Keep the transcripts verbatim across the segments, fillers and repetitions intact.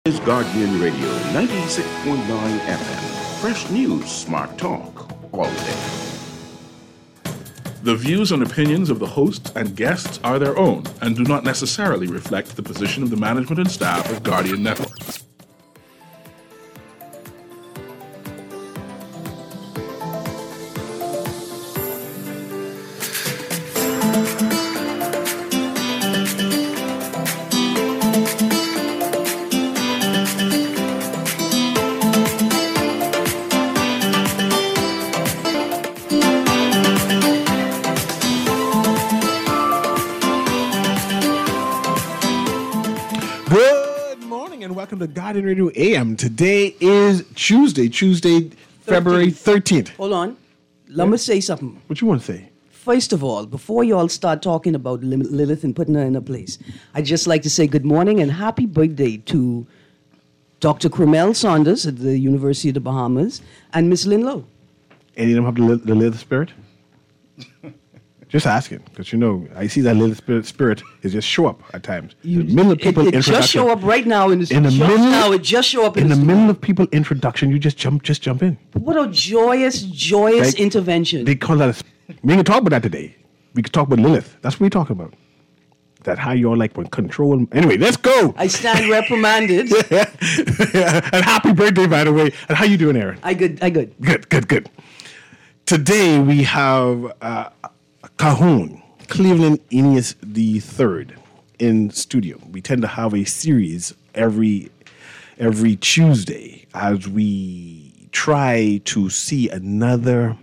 Is Guardian Radio ninety-six point nine F M. Fresh news, smart talk, all day. The views and opinions of the hosts and guests are their own and do not necessarily reflect the position of the management and staff of Guardian Network. To Guardian Radio A M. Today is Tuesday, Tuesday, February thirteenth. Hold on. Let yeah. me say something. What you want to say? First of all, before you all start talking about Lilith and putting her in her place, I'd just like to say good morning and happy birthday to Doctor Cromel Saunders at the University of the Bahamas and Miss Lynn Lowe. Any of them have the, the Lilith spirit? Just asking, because you know, I see that little spirit, spirit is just show up at times. You, in the middle of people it, it just show up right now in, this, in the just middle. Now it just show up in, in the story. middle of people introduction. You just jump, just jump in. What a joyous, joyous like, intervention. They call that. A, we ain't gonna talk about that today. We could talk about Lilith. That's what we're talking about. That how you're like when control. Anyway, let's go. I stand reprimanded. yeah. And happy birthday, by the way. And how you doing, Aaron? I good. I good. Good. Good. Good. Today we have uh, Cajon. Cleveland Aeneas the Third in studio. We tend to have a series every every Tuesday as we try to see another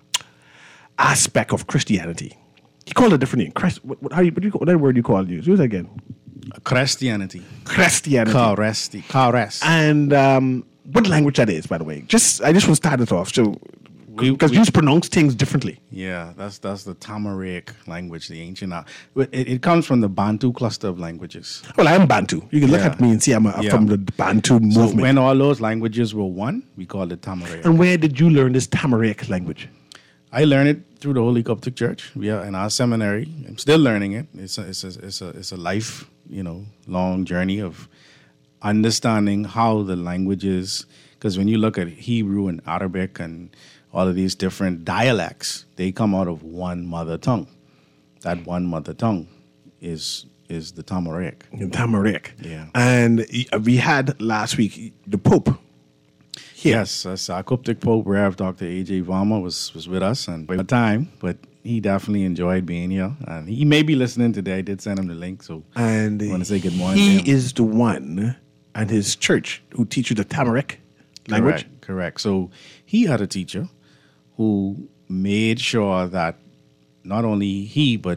aspect of Christianity. You call it a different name. Christ, what, what, how you, what, do you, what that word you call it? Use it again. Christianity. Christianity. Christi. Christ. And um, what language that is, by the way? Just I just want to start it off. So. Because you just pronounce things differently. Yeah, that's that's the Tamarack language, the ancient. Uh, it, it comes from the Bantu cluster of languages. Well, I am Bantu. You can look yeah. at me and see I'm a, yeah. from the Bantu movement. So when all those languages were one, we called it Tamarack. And where did you learn this Tamarack language? I learned it through the Holy Coptic Church. We are in our seminary. I'm still learning it. It's a, it's a, it's a, it's a life, you know, long journey of understanding how the languages. Because when you look at Hebrew and Arabic and all of these different dialects, they come out of one mother tongue. That one mother tongue is is the Tamarack. The Tamarack. Yeah. And we had last week the Pope here. Yes, yes, our Coptic Pope, Rev Doctor A J Varma, was, was with us and a time, but he definitely enjoyed being here. And he may be listening today. I did send him the link, so and I want to say good morning he to him. is the one and his church who teach you the Tamarack language? Correct, correct. So he had a teacher who made sure that not only he, but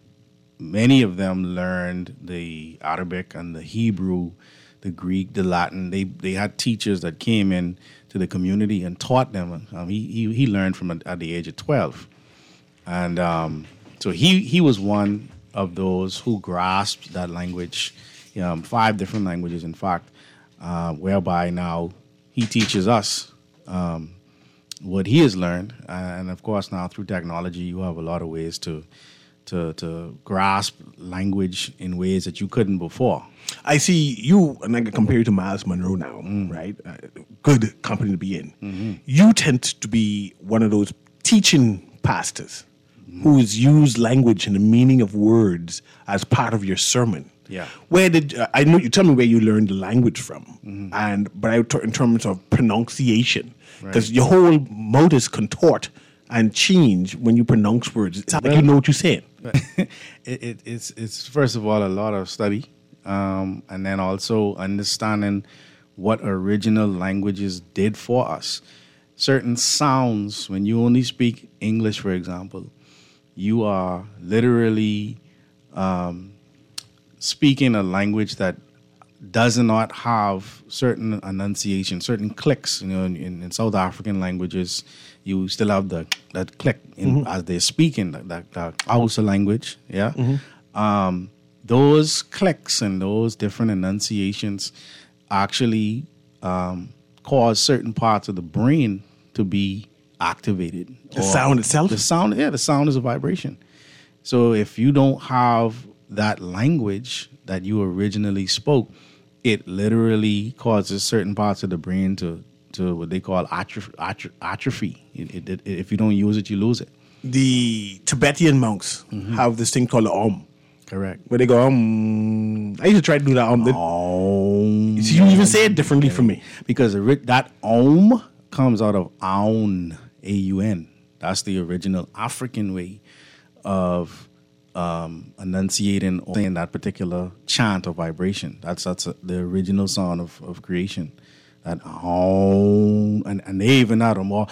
many of them learned the Arabic and the Hebrew, the Greek, the Latin. They they had teachers that came in to the community and taught them. Um, he, he he learned from at the age of twelve. And um, so he, he was one of those who grasped that language, um, five different languages, in fact, uh, whereby now he teaches us um, what he has learned, and of course now through technology you have a lot of ways to to to grasp language in ways that you couldn't before. I see you, and I can compare you to Miles Monroe now, mm. right? Uh, good company to be in. Mm-hmm. You tend to be one of those teaching pastors mm-hmm. who has used language and the meaning of words as part of your sermon. Yeah. Where did uh, I know? You tell me where you learned the language from, mm-hmm. and but I, in terms of pronunciation, because right. your whole mouth is contort and change when you pronounce words. It's well, like you know what you're saying. it, it, it's it's first of all a lot of study, um, and then also understanding what original languages did for us. Certain sounds, when you only speak English, for example, you are literally um, speaking a language that does not have certain enunciation, certain clicks. You know, in, in South African languages, you still have the that click in, mm-hmm. as they're speaking, that, that, that Hausa language, yeah? Mm-hmm. Um, those clicks and those different enunciations actually um, cause certain parts of the brain to be activated. The sound itself? The sound, yeah, the sound is a vibration. So if you don't have that language that you originally spoke, it literally causes certain parts of the brain to, to what they call atrophy. Atrophy. atrophy. It, it, it, if you don't use it, you lose it. The Tibetan monks Mm-hmm. have this thing called the Om, Correct. where they go, um, I used to try to do that Om. Om. You even say it differently from me. Because the, ri- that Om comes out of Aun, A U N. That's the original African way of um, enunciating or saying that particular chant or vibration. That's that's a, the original sound of, of creation. That Aum, and, and they even had a more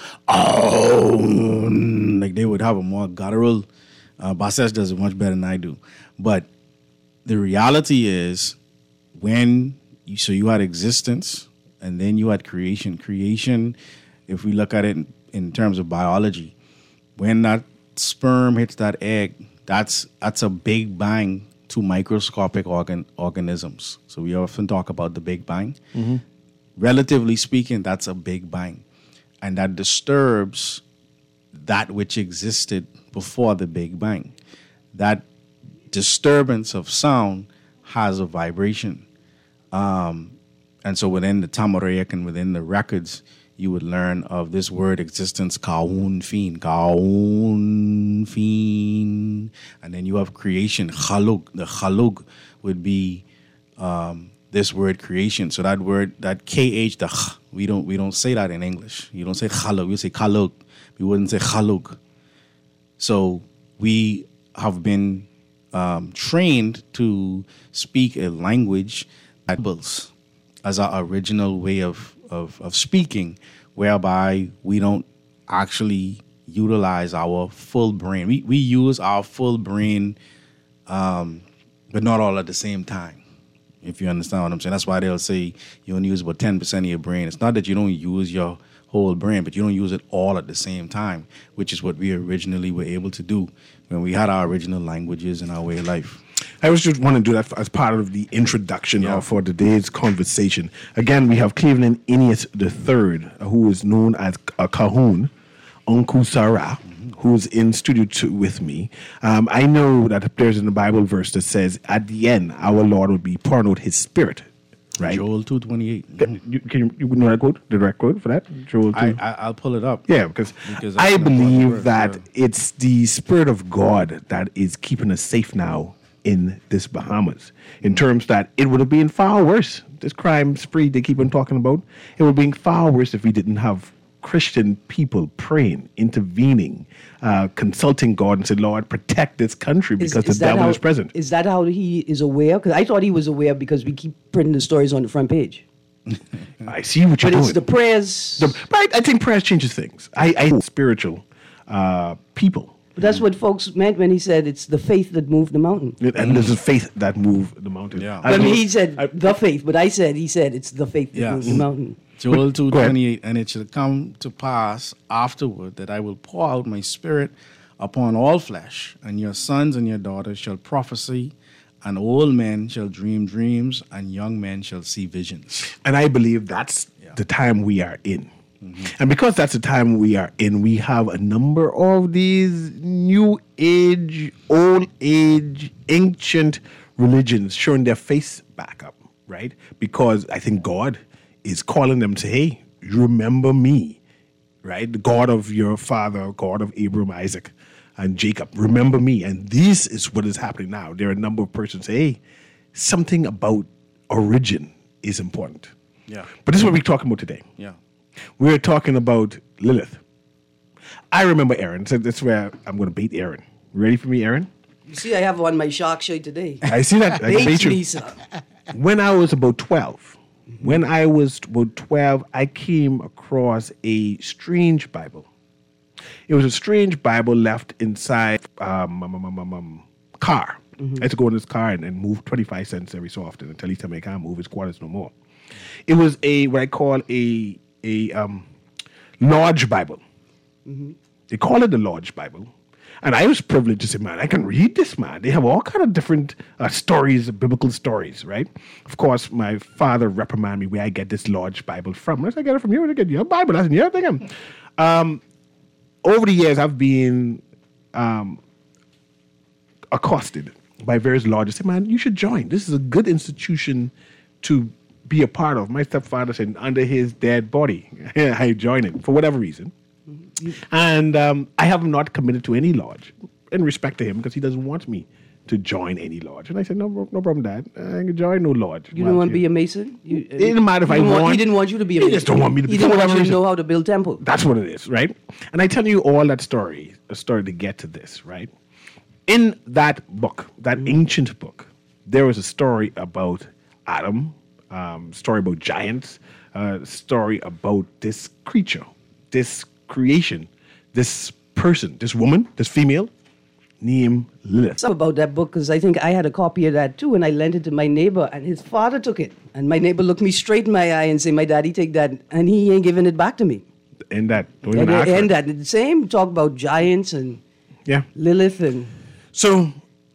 Aum, like they would have a more guttural. Uh, Bassett does it much better than I do. But the reality is, when you, so you had existence, and then you had creation. Creation, if we look at it in, in terms of biology, when that sperm hits that egg, that's that's a big bang to microscopic organ organisms. So we often talk about the Big Bang. Mm-hmm. Relatively speaking, that's a big bang. And that disturbs that which existed before the Big Bang. That disturbance of sound has a vibration. Um, and so within the Tamaroyak and within the records, you would learn of this word existence, Kaun Fin, Kaun Fin. And then you have creation, Chalug. The Chalug would be um, this word creation. So that word, that K H, the ch, we don't we don't say that in English. You don't say Chalug, you say Kalug. We wouldn't say Chalug. So we have been um, trained to speak a language that as our original way of, of, of speaking, whereby we don't actually utilize our full brain. We we use our full brain, um, but not all at the same time, if you understand what I'm saying. That's why they'll say you only use about ten percent of your brain. It's not that you don't use your whole brain, but you don't use it all at the same time, which is what we originally were able to do when we had our original languages and our way of life. I was just want to do that as part of the introduction Yeah. uh, for today's conversation. Again, we have Cleveland Ineas the third, uh, who is known as a Cahoon, Uncle Sarah, who is in studio two with me. Um, I know that there's in the Bible verse that says, at the end, our Lord will be pouring out his spirit, right? Joel two twenty-eight. Can you, can you, you know that quote, the direct quote for that? Joel two? I, I I'll pull it up. Yeah, because, Because that's I an important believe word, that yeah. it's the Spirit of God that is keeping us safe now in this Bahamas. In terms that it would have been far worse. This crime spree they keep on talking about, it would have been far worse if we didn't have Christian people praying, intervening, uh, consulting God and say, Lord, protect this country because the that devil how, is present. Is that how he is aware? Because I thought he was aware because we keep printing the stories on the front page. I see what you're But doing. it's the prayers. The- but I, I think prayers changes things. I, I spiritual uh, people. But that's what folks meant when he said it's the faith that moved the mountain. And there's a faith that moved the mountain. Yeah. I I mean, know- he said I- the faith, but I said he said it's the faith that Yeah. moved the mountain. Joel two Go ahead. twenty-eight, and it shall come to pass afterward that I will pour out my spirit upon all flesh, and your sons and your daughters shall prophesy, and old men shall dream dreams, and young men shall see visions. And I believe that's Yeah. the time we are in. And because that's the time we are in, we have a number of these new age, old age, ancient religions showing their face back up, right? Because I think God is calling them to, hey, remember me, right? The God of your father, God of Abraham, Isaac, and Jacob. Remember me. And this is what is happening now. There are a number of persons say, hey, something about origin is important. Yeah. But this is what we're talking about today. Yeah. We're talking about Lilith. I remember Aaron, so that's where I'm going to bait Aaron. Ready for me, Aaron? You see, I have on my shark shirt today. I see that. I can Bait bait you. me, sir. When I was about twelve, when I was about twelve, I came across a strange Bible. It was a strange Bible left inside um, um, um, um, um, um, car. I had to go in this car and, and move twenty-five cents every so often until he tell me I can't move his quarters no more. It was a what I call a a um, Lodge Bible. They call it the Lodge Bible. And I was privileged to say, man, I can read this, man. They have all kind of different uh, stories, biblical stories, right? Of course, my father reprimanded me where I get this Lodge Bible from. I said, I get it from you. I get your Bible. That's in your thing. Um, over the years, I've been um, accosted by various lodges. Say, man, you should join. This is a good institution to be a part of. My stepfather said, under his dead body, I join it for whatever reason. And um, I have not committed to any lodge in respect to him because he doesn't want me to join any lodge. And I said, no, no problem, Dad. I can join no lodge. You don't want to be a Mason? You, it didn't matter if I want, want. He didn't want you to be a He Mason. just don't want me to be. He didn't for want whatever you to reason. know how to build temple. That's what it is, right? And I tell you all that story, a story to get to this, right? In that book, that ancient book, there was a story about Adam, um, story about giants, uh, story about this creature, this creation, this person, this woman, this female, named Lilith. Something about that book because I think I had a copy of that too, and I lent it to my neighbor, and his father took it, and my neighbor looked me straight in my eye and said, "My daddy take that," and he ain't giving it back to me. And that, don't And, even ask for and it. that the same talk about giants and Yeah. Lilith and So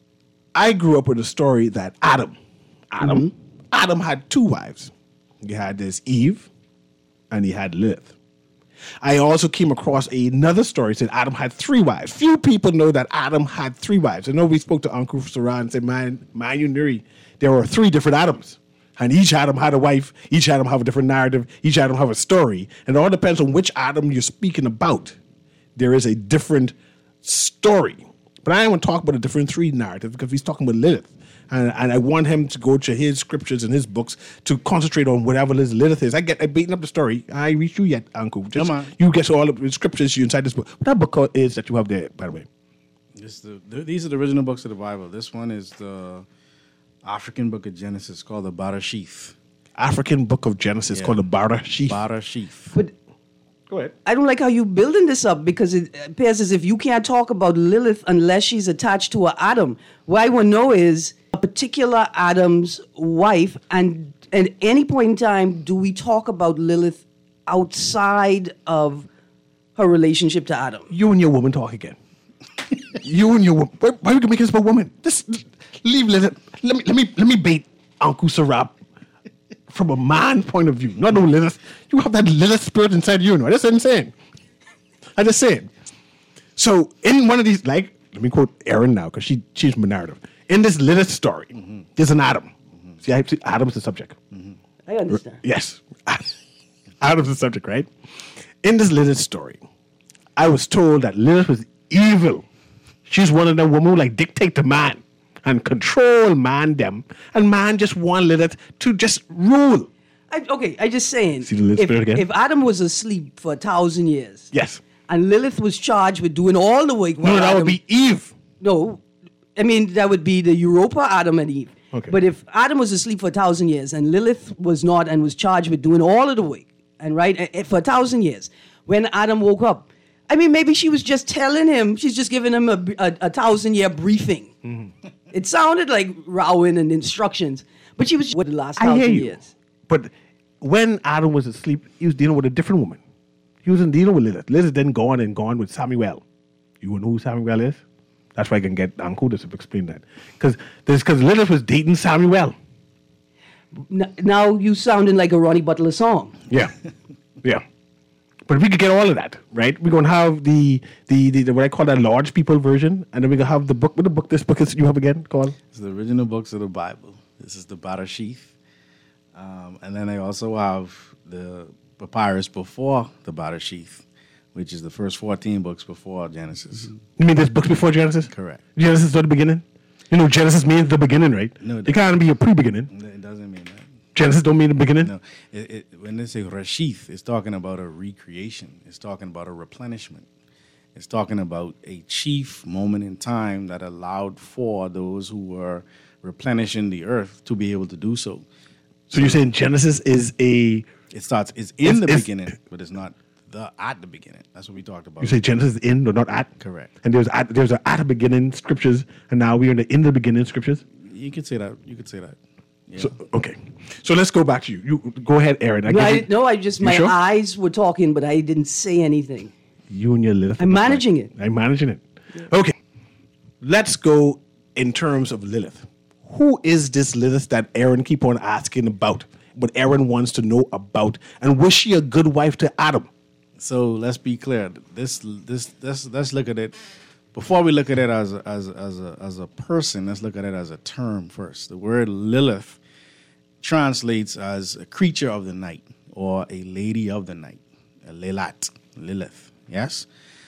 I grew up with a story that Adam, Adam, Adam had two wives. He had this Eve, and he had Lilith. I also came across another story that said Adam had three wives. Few people know that Adam had three wives. I know we spoke to Uncle Sarah and said, man, man, you knew there were three different Adams. And each Adam had a wife, each Adam have a different narrative, each Adam have a story. And it all depends on which Adam you're speaking about. There is a different story. But I don't want to talk about a different three narrative because he's talking about Lilith. And, and I want him to go to his scriptures and his books to concentrate on whatever this Lilith is. I get I beaten up the story. I ain't reached you yet, Uncle. Just, Come on. You get all the scriptures you inside this book. What that book is that you have there, by the way? This the, th- these are the original books of the Bible. This one is the African book of Genesis called the Barashith. African book of Genesis Yeah. called the Barashith. Barashith. but Go ahead. I don't like how you building this up because it appears as if you can't talk about Lilith unless she's attached to an Adam. What I want to know is a particular Adam's wife, and at any point in time, do we talk about Lilith outside of her relationship to Adam? You and your woman talk again. you and your woman. Why, why are we making this about woman? Just leave Lilith. Let me let me let me bait Uncle Sarab from a man point of view. Not no Lilith. You have that Lilith spirit inside you. You know. I just insane. I just saying. So in one of these, like, let me quote Erin now because she changed my narrative. In this Lilith story, mm-hmm. there's an Adam. Mm-hmm. See, I, see, Adam's the subject. Mm-hmm. I understand. Yes. Adam's the subject, right? In this Lilith story, I was told that Lilith was evil. She's one of them women who like dictate to man and control man them. And man just want Lilith to just rule. I, okay, I just saying. See the Lilith if, spirit again? if Adam was asleep for a thousand years, Yes. and Lilith was charged with doing all the work, No, while that Adam- would be Eve. No, I mean, that would be the Europa, Adam and Eve. Okay. But if Adam was asleep for a thousand years and Lilith was not and was charged with doing all of the work, and right, eh, eh, for a thousand years, when Adam woke up, I mean, maybe she was just telling him, she's just giving him a, a, a thousand year briefing. Mm-hmm. It sounded like rowing and instructions, but she was with the last I thousand hear you. years. But when Adam was asleep, he was dealing with a different woman. He wasn't dealing with Lilith. Lilith then gone and gone with Samuel. You want to know who Samuel is? That's why I can get Uncle to explain that. Because because Lilith was dating Samuel. N- now you sounding like a Ronnie Butler song. Yeah. Yeah. But we could get all of that, right? We're going to have the, the, the, the, what I call that large people version. And then we're going to have the book. What the book, this book is you have again called? It's the original books of the Bible. This is the Barashith. Um, and then I also have the papyrus before the Barashith, which is the first fourteen books before Genesis. You mean there's books before Genesis? Correct. Genesis is the beginning? You know, Genesis means the beginning, right? No, it it can't be a pre-beginning. It doesn't mean that. Genesis don't mean the beginning? No, it, it, when they say Rashith, it's talking about a recreation. It's talking about a replenishment. It's talking about a chief moment in time that allowed for those who were replenishing the earth to be able to do so. So you're saying Genesis is a... It starts, it's in It's- the it's- beginning, but it's not the at the beginning. That's what we talked about. You say Genesis is in, or not at? Correct. And there's at, there's a at the beginning scriptures, and now we're in the in the beginning scriptures? You could say that. You could say that. Yeah. So, okay. So let's go back to you. You go ahead, Aaron. I No, give I, you, no, I just, You my sure? eyes were talking, but I didn't say anything. You and your Lilith. I'm managing it. I'm managing it. Okay. Let's go in terms of Lilith. Who is this Lilith that Aaron keep on asking about? What Aaron wants to know about? And was she a good wife to Adam? So let's be clear. This, this, let's let's look at it. Before we look at it as a, as a, as a as a person, let's look at it as a term first. The word Lilith translates as a creature of the night or a lady of the night, a Lilat, Lilith, yes?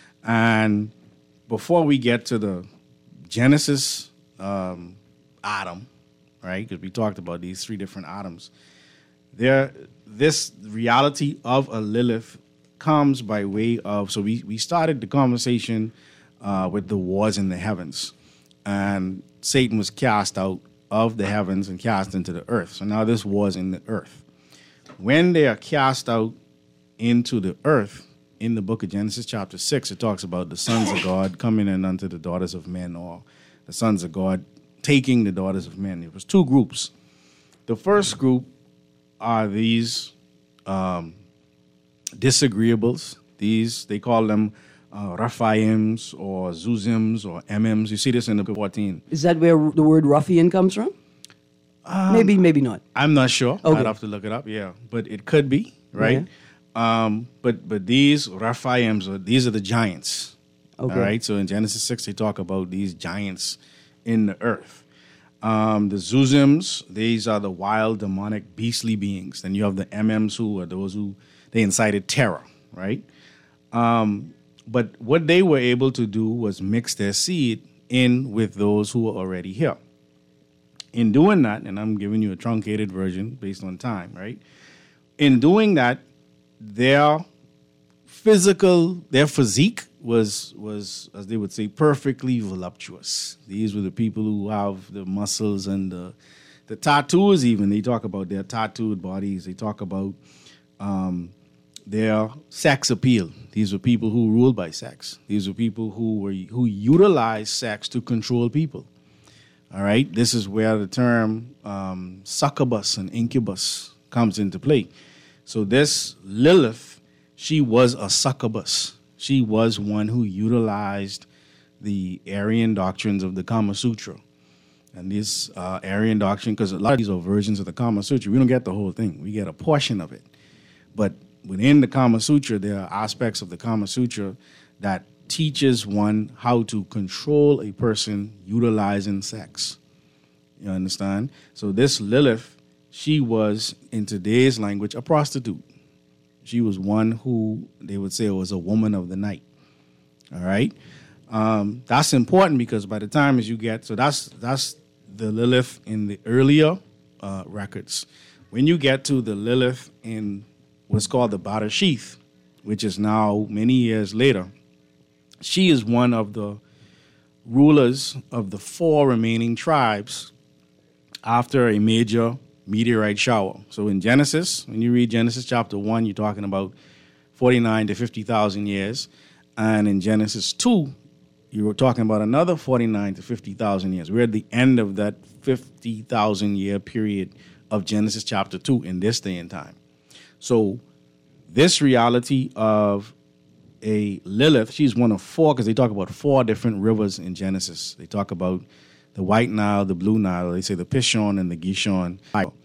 And before we get to the Genesis um, Adam, right, because we talked about these three different Adams, there, this reality of a Lilith comes by way of, so we, we started the conversation uh, with the wars in the heavens, and Satan was cast out of the heavens and cast into the earth. So now this was in the earth. When they are cast out into the earth, in the book of Genesis chapter six, it talks about the sons of God coming in unto the daughters of men, or the sons of God taking the daughters of men. It was two groups. The first group are these um, disagreeables. These, they call them uh, Raphaims or Zuzims or M Ms. You see this in the book fourteen. Is that where the word ruffian comes from? Um, maybe, maybe not. I'm not sure. Okay. I'd have to look it up, yeah. But it could be, right? Yeah. Um, but but these Raphaims, are, these are the giants. Okay. All right, so in Genesis six, they talk about these giants in the earth. Um, the Zuzims, these are the wild, demonic, beastly beings. Then you have the M Ms, who are those who, they incited terror, right? Um, but what they were able to do was mix their seed in with those who were already here. In doing that, and I'm giving you a truncated version based on time, right? In doing that, their physical, their physique was, was, as they would say, perfectly voluptuous. These were the people who have the muscles and the, the tattoos even. They talk about their tattooed bodies. They talk about um, their sex appeal. These were people who ruled by sex. These were people who were who utilized sex to control people. All right? This is where the term um, succubus and incubus comes into play. So this Lilith, she was a succubus. She was one who utilized the Aryan doctrines of the Kama Sutra. And this uh, Aryan doctrine, because a lot of these are versions of the Kama Sutra, we don't get the whole thing. We get a portion of it. But within the Kama Sutra, there are aspects of the Kama Sutra that teaches one how to control a person utilizing sex. You understand? So this Lilith, she was, in today's language, a prostitute. She was one who they would say was a woman of the night. All right? Um, that's important because by the time as you get, so that's that's the Lilith in the earlier uh, records. When you get to the Lilith in what's called the Badashith, which is now many years later, she is one of the rulers of the four remaining tribes after a major meteorite shower. So in Genesis, when you read Genesis chapter one, you're talking about forty-nine to fifty thousand years. And in Genesis two, you were talking about another forty-nine to fifty thousand years. We're at the end of that fifty thousand year period of Genesis chapter two in this day and time. So this reality of a Lilith, she's one of four, because they talk about four different rivers in Genesis. They talk about the White Nile, the Blue Nile, they say the Pishon and the Gishon.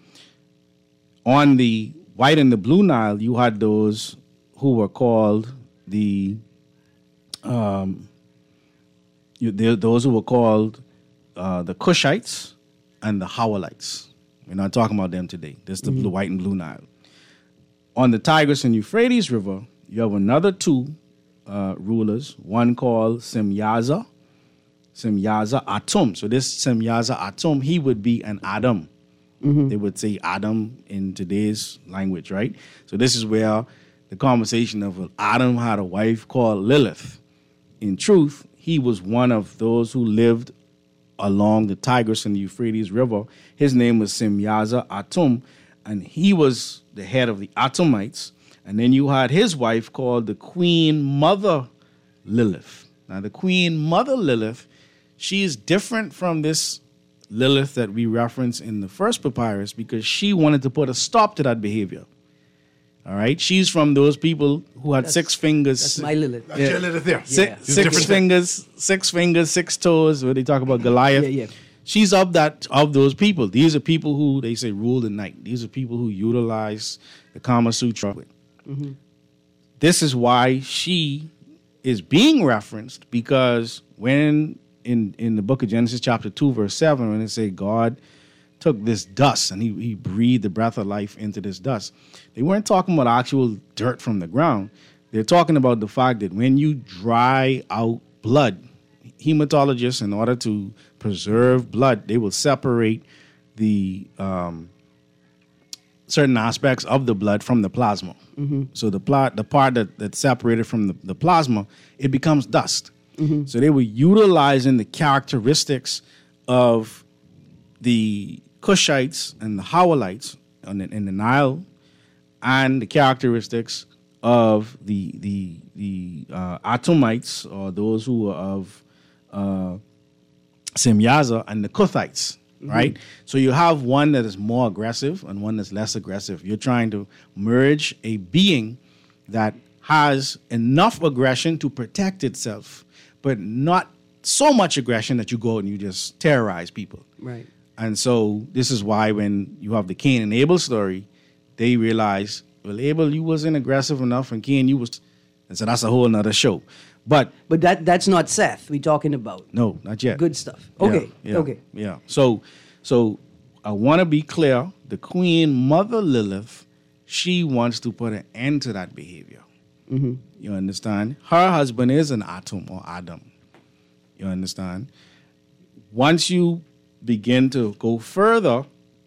On the White and the Blue Nile, you had those who were called the, um, you, those who were called uh, the Cushites and the Hawalites. We're not talking about them today. This is the mm-hmm. blue, White and Blue Nile. On the Tigris and Euphrates River, you have another two uh, rulers, one called Semyaza, Semyaza Atum. So this Semyaza Atum, he would be an Adam. Mm-hmm. They would say Adam in today's language, right? So this is where the conversation of Adam had a wife called Lilith. In truth, he was one of those who lived along the Tigris and the Euphrates River. His name was Semyaza Atum, and he was the head of the Atumites. And then you had his wife called the Queen Mother Lilith. Now, the Queen Mother Lilith, she is different from this Lilith that we reference in the first papyrus because she wanted to put a stop to that behavior. All right? She's from those people who had that's, six fingers. That's my Lilith. That's yeah. your Lilith there. Six, yeah. six fingers, six fingers, six toes, where they talk about Goliath. Yeah, yeah. She's of that of those people. These are people who, they say, rule the night. These are people who utilize the Kama Sutra. Mm-hmm. This is why she is being referenced, because when in, in the book of Genesis chapter two, verse seven, when they say God took this dust and he, he breathed the breath of life into this dust. They weren't talking about actual dirt from the ground. They're talking about the fact that when you dry out blood, hematologists, in order to preserve blood, they will separate the um, certain aspects of the blood from the plasma. Mm-hmm. So the pla- the part that, that's separated from the, the plasma, it becomes dust. Mm-hmm. So they were utilizing the characteristics of the Cushites and the Hawalites in the, in the Nile, and the characteristics of the the the uh, Atomites, or those who were of uh, Semyaza, and the Kuthites, mm-hmm. right? So you have one that is more aggressive and one that's less aggressive. You're trying to merge a being that has enough aggression to protect itself, but not so much aggression that you go out and you just terrorize people. Right. And so this is why when you have the Cain and Abel story, they realize, well, Abel, you wasn't aggressive enough, and Cain, you was. And so that's a whole nother show. But but that that's not Seth we're talking about. No, not yet. Good stuff. Okay. Yeah, yeah, okay. Yeah. So so I want to be clear. The Queen Mother Lilith, she wants to put an end to that behavior. Mm-hmm. You understand? Her husband is an Atum or Adam. You understand? Once you begin to go further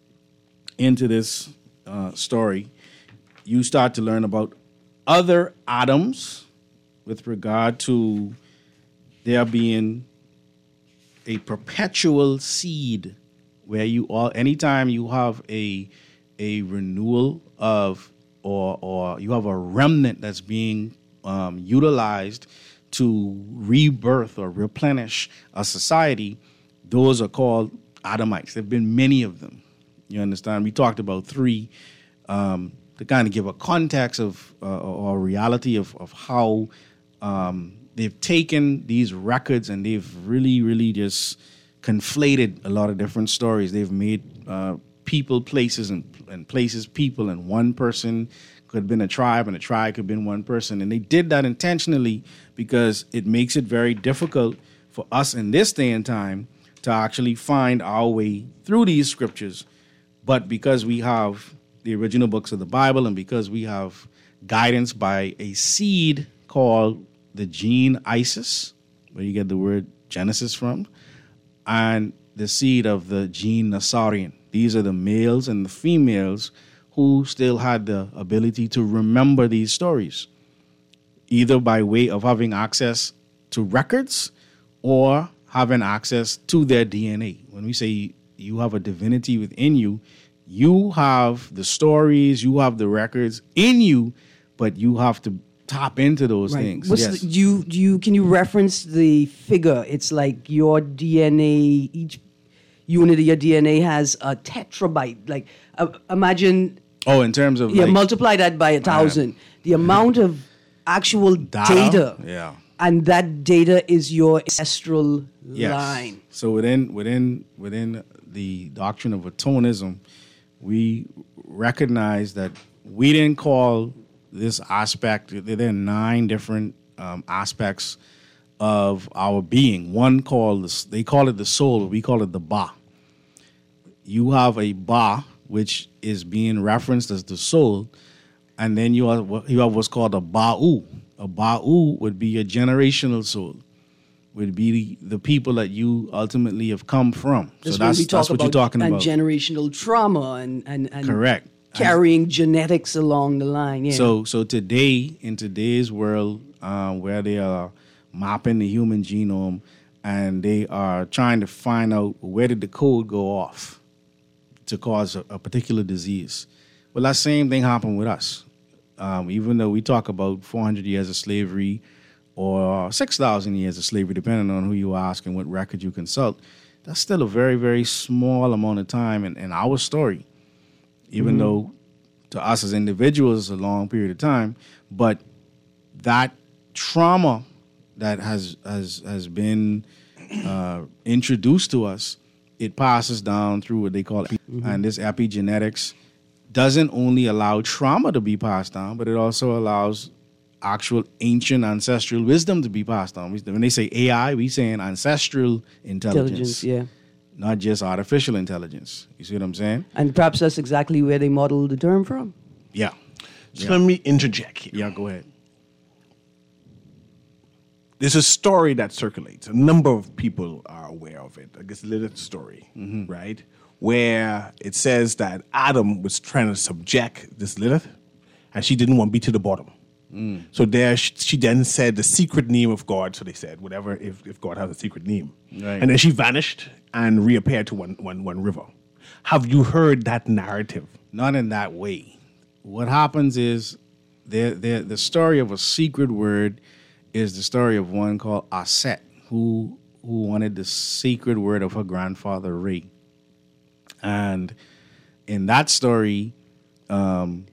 into this uh, story, you start to learn about other Adams with regard to there being a perpetual seed where you all, anytime you have a a renewal of or or you have a remnant that's being um, utilized to rebirth or replenish a society, those are called Adamites. There have been many of them. You understand? We talked about three um, to kind of give a context of uh, or reality of, of how um, they've taken these records and they've really, really just conflated a lot of different stories. They've made uh, people, places, and, and places, people, and one person could have been a tribe, and a tribe could have been one person. And they did that intentionally because it makes it very difficult for us in this day and time to actually find our way through these scriptures. But because we have the original books of the Bible, and because we have guidance by a seed called the gene Isis, where you get the word Genesis from, and the seed of the gene Nasarian. These are the males and the females who still had the ability to remember these stories, either by way of having access to records or having access to their D N A. When we say you have a divinity within you, you have the stories, you have the records in you, but you have to tap into those right. things. What's yes. the, do you do you can you reference the figure? It's like your D N A, each unit of your D N A has a tetrabyte. Like uh, imagine. Oh, in terms of yeah, like, multiply that by a thousand. Uh, the amount of actual data, data, yeah, and that data is your ancestral yes. line. So within within within the doctrine of atonism, we recognize that we didn't call this aspect. There are nine different um, aspects of our being. One called the, they call it the soul, but we call it the Ba. You have a Ba, which is being referenced as the soul, and then you have you have what's called a Ba'u. A Ba'u would be a generational soul, would be the, the people that you ultimately have come from. That's so that's, we talk that's what about, you're talking and about. generational trauma and, and, and correct. Carrying genetics along the line. Yeah. So so today, in today's world, uh, where they are mapping the human genome and they are trying to find out where did the code go off to cause a, a particular disease. Well, that same thing happened with us. Um, even though we talk about four hundred years of slavery or six thousand years of slavery, depending on who you ask and what record you consult, that's still a very, very small amount of time in, in our story, even mm-hmm. though to us as individuals, it's a long period of time. But that trauma that has, has, has been uh, introduced to us, it passes down through what they call mm-hmm. and this epigenetics doesn't only allow trauma to be passed down, but it also allows actual ancient ancestral wisdom to be passed on. When they say A I, we saying ancestral intelligence. Intelligence, yeah. not just artificial intelligence. You see what I'm saying? And perhaps that's exactly where they modeled the term from. Yeah. So Yeah. let me interject here. Yeah, go ahead. There's a story that circulates. A number of people are aware of it. I guess a little story, right? Where it says that Adam was trying to subject this Lilith, and she didn't want to be to the bottom. So there, she, she then said the secret name of God. So they said, whatever, if, if God has a secret name. Right. And then she vanished and reappeared to one, one, one river. Have you heard that narrative? Not in that way. What happens is there, there, the story of a secret word is the story of one called Aset, who who wanted the secret word of her grandfather Ray. And in that story, um,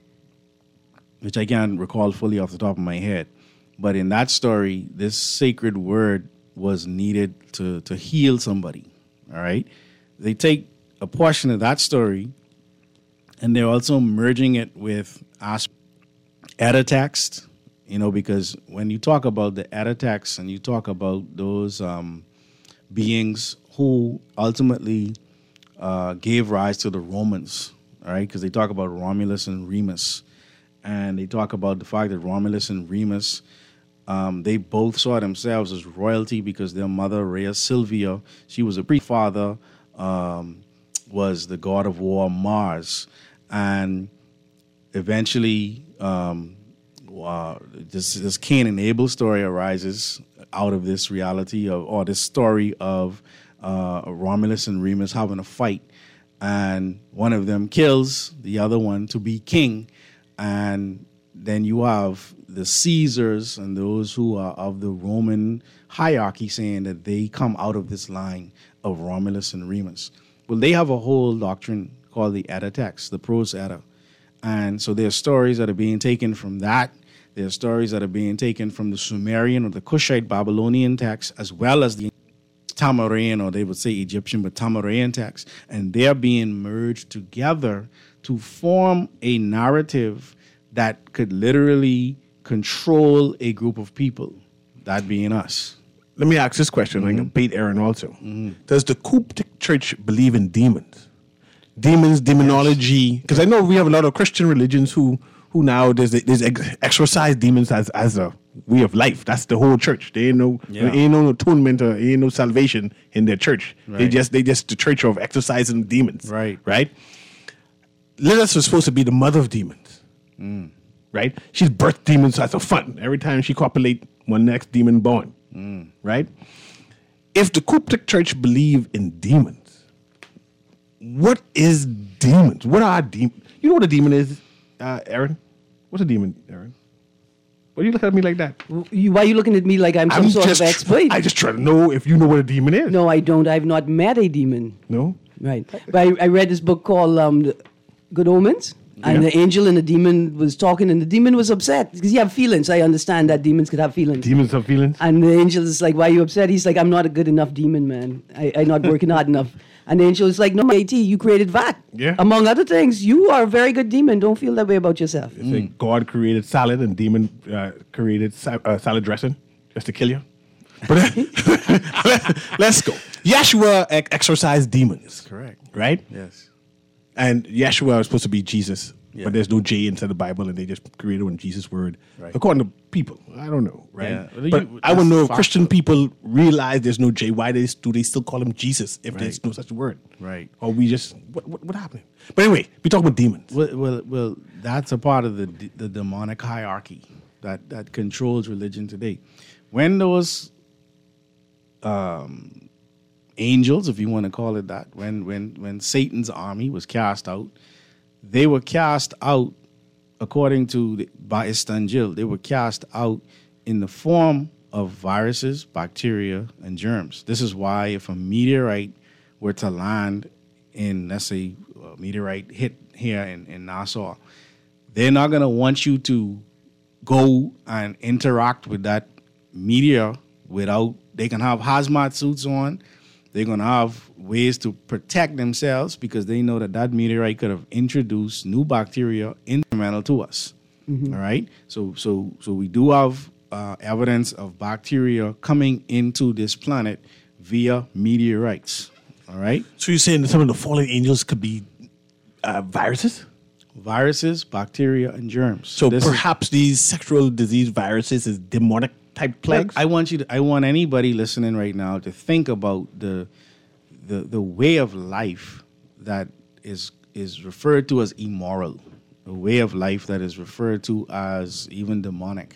which I can't recall fully off the top of my head, but in that story, this sacred word was needed to to heal somebody. All right, they take a portion of that story, and they're also merging it with as edda text, you know, because when you talk about the edda text and you talk about those um, beings who ultimately uh, gave rise to the Romans, all right, because they talk about Romulus and Remus, and they talk about the fact that Romulus and Remus, um, they both saw themselves as royalty because their mother, Rhea Silvia, she was a pre-father, um, was the god of war Mars, and eventually um, uh, this this Cain and Abel story arises out of this reality of or this story of uh, Romulus and Remus having a fight, and one of them kills the other one to be king, and then you have the Caesars and those who are of the Roman hierarchy saying that they come out of this line of Romulus and Remus. Well, they have a whole doctrine called the Edda text, the Prose Edda. And so there are stories that are being taken from that. There are stories that are being taken from the Sumerian or the Kushite Babylonian text, as well as the Tamarian, or they would say Egyptian, but Tamarian text. And they're being merged together to form a narrative that could literally control a group of people, that being us. Let me ask this question. I can bait Aaron also. Does the Coptic Church believe in demons? Demons, demonology? Because I know we have a lot of Christian religions who who now there's there's ex- exorcise demons as as a way of life. That's the whole church. There ain't no Yeah. there ain't no atonement or ain't no salvation in their church. They Right. just they just the church of exorcising demons. Right. Right. Lilith was supposed to be the mother of demons. Right. She's birthed demons as a fun. Every time she copulate, one next demon born. Right. If the Coptic Church believe in demons, what is demons? What are demons? You know what a demon is, uh, Aaron? What's a demon, Aaron? Why are you looking at me like that? You, why are you looking at me like I'm some sort of just, expert? I just try to know if you know what a demon is. No, I don't. I've not met a demon. No? Right. But I, I read this book called um, The Good Omens. And Yeah. the angel and the demon was talking, and the demon was upset because you have feelings. I understand that demons could have feelings. Demons have feelings? And the angel is like, "Why are you upset?" He's like, "I'm not a good enough demon, man. I, I'm not working hard enough." And the angel is like, "No, AT, you created V A T. Yeah. Among other things, you are a very good demon. Don't feel that way about yourself." They say God created salad and demon uh, created sa- uh, salad dressing just to kill you. But let's go. Yeshua ex- exorcised demons. Correct. Right? Yes. And Yeshua was supposed to be Jesus, Yeah. but there's no J inside the Bible, and they just created one Jesus word. Right. According to people, I don't know, right? Yeah. Well, But you- I want to know if that's Christian factual. people realize there's no J. Why they, do they still call him Jesus if there's Right. no such word? Right. Or we just what what, what happened? But anyway, we talk about demons. Well, well, well, that's a part of the the demonic hierarchy that that controls religion today. When those um, angels, if you want to call it that, when when when Satan's army was cast out, they were cast out according to the, by Istanjil. They were cast out in the form of viruses, bacteria, and germs. This is why if a meteorite were to land in, let's say, a meteorite hit here in, in Nassau, they're not going to want you to go and interact with that meteor without, they can have hazmat suits on. They're going to have ways to protect themselves because they know that that meteorite could have introduced new bacteria instrumental to us. All right? So so so we do have uh, evidence of bacteria coming into this planet via meteorites. All right? So you're saying that some of the fallen angels could be uh, viruses? Viruses, bacteria, and germs. So This is- perhaps these sexual disease viruses is demonic type plagues? I want you to, I want anybody listening right now to think about the the the way of life that is is referred to as immoral, a way of life that is referred to as even demonic.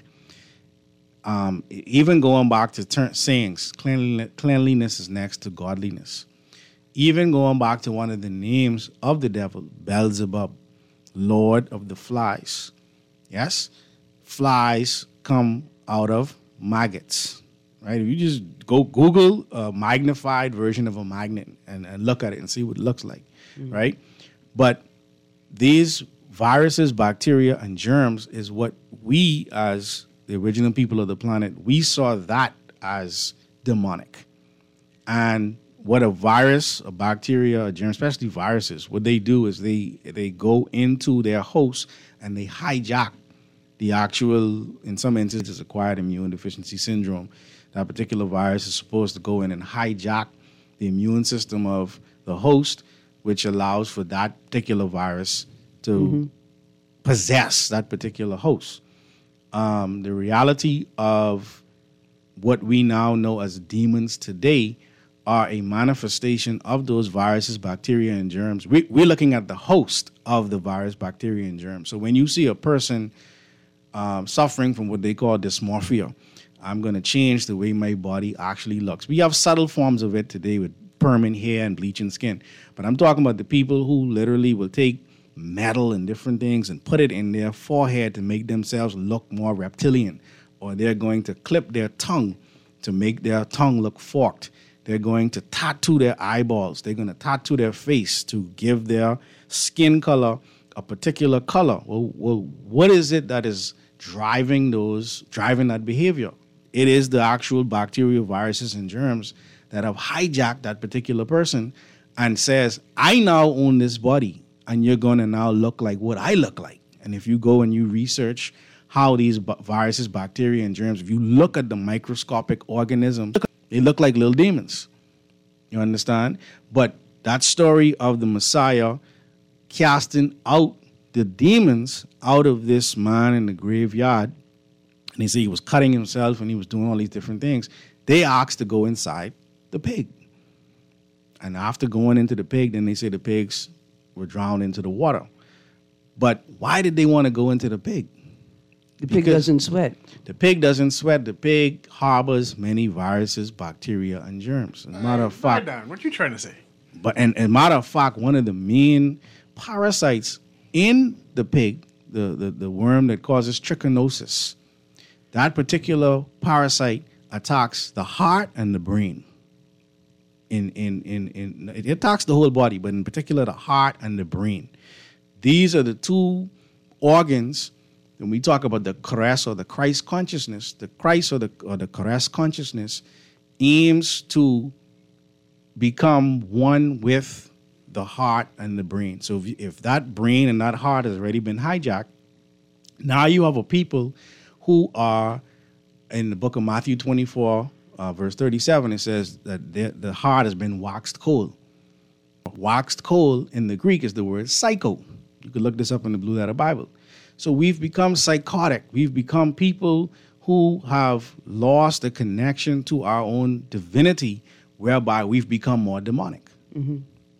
Um, e- even going back to ter- sayings, cleanliness, cleanliness is next to godliness. Even going back to one of the names of the devil, Beelzebub, Lord of the flies. Yes, flies come out of maggots, right? If you just go Google a magnified version of a magnet and, and look at it and see what it looks like, right? But these viruses, bacteria, and germs is what we, as the original people of the planet, we saw that as demonic. And what a virus, a bacteria, a germ, especially viruses, what they do is they they go into their host and they hijack the actual, in some instances, acquired immune deficiency syndrome. That particular virus is supposed to go in and hijack the immune system of the host, which allows for that particular virus to mm-hmm. possess that particular host. Um, the reality of what we now know as demons today are a manifestation of those viruses, bacteria, and germs. We, we're looking at the host of the virus, bacteria, and germs. So when you see a person um, suffering from what they call dysmorphia, I'm going to change the way my body actually looks. We have subtle forms of it today with permanent hair and bleaching skin. But I'm talking about the people who literally will take metal and different things and put it in their forehead to make themselves look more reptilian. Or they're going to clip their tongue to make their tongue look forked. They're going to tattoo their eyeballs. They're going to tattoo their face to give their skin color a particular color. Well, well, what is it that is driving those, driving that behavior? It is the actual bacteria, viruses, and germs that have hijacked that particular person and says, I now own this body, and you're going to now look like what I look like. And if you go and you research how these b- viruses, bacteria, and germs, if you look at the microscopic organisms, they look like little demons. You understand? But that story of the Messiah casting out the demons out of this man in the graveyard, and he said he was cutting himself and he was doing all these different things, they asked to go inside the pig. And after going into the pig, then they say the pigs were drowned into the water. But why did they want to go into the pig? The pig Because doesn't sweat. The pig doesn't sweat. The pig harbors many viruses, bacteria, and germs. As a matter of fact, Don, what you trying to say? but and, and matter of fact, one of the main parasites in the pig, the, the, the worm that causes trichinosis, that particular parasite attacks the heart and the brain. In in in in it attacks the whole body, but in particular the heart and the brain. These are the two organs. When we talk about the Christ or the Christ consciousness, the Christ or the or the Christ consciousness aims to become one with the heart and the brain. So if, if that brain and that heart has already been hijacked, now you have a people who are, in the book of Matthew twenty-four, uh, verse thirty-seven, it says that the, the heart has been waxed cold. Waxed cold in the Greek is the word psycho. You could look this up in the Blue Letter Bible. So we've become psychotic. We've become people who have lost the connection to our own divinity, whereby we've become more demonic. Mm-hmm.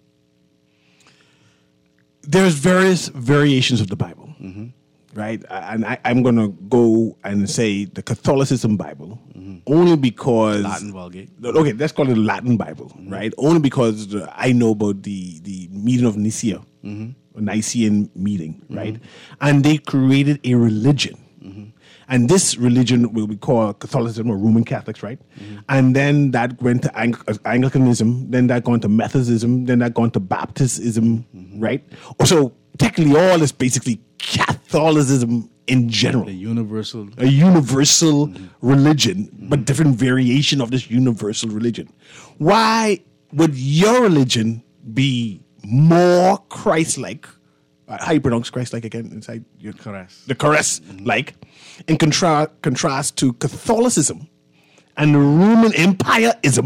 There's various variations of the Bible, Mm-hmm. right? And I, I'm going to go and say the Catholicism Bible, only because Latin Vulgate. Okay, let's call it the Latin Bible, right? Only because the, I know about the the meeting of Nicaea, Mm-hmm. a Nicene meeting, right? And they created a religion. And this religion will be called Catholicism or Roman Catholics, right? And then that went to Ang- Anglicanism, then that gone to Methodism, then that gone to Baptism, right? So technically all is basically Catholicism in general. The universal. A universal religion, but different variation of this universal religion. Why would your religion be more Christ-like? Uh, how you pronounce Christ-like again inside your Christ. the Christ-like, in contra- contrast to Catholicism and the Roman Empireism,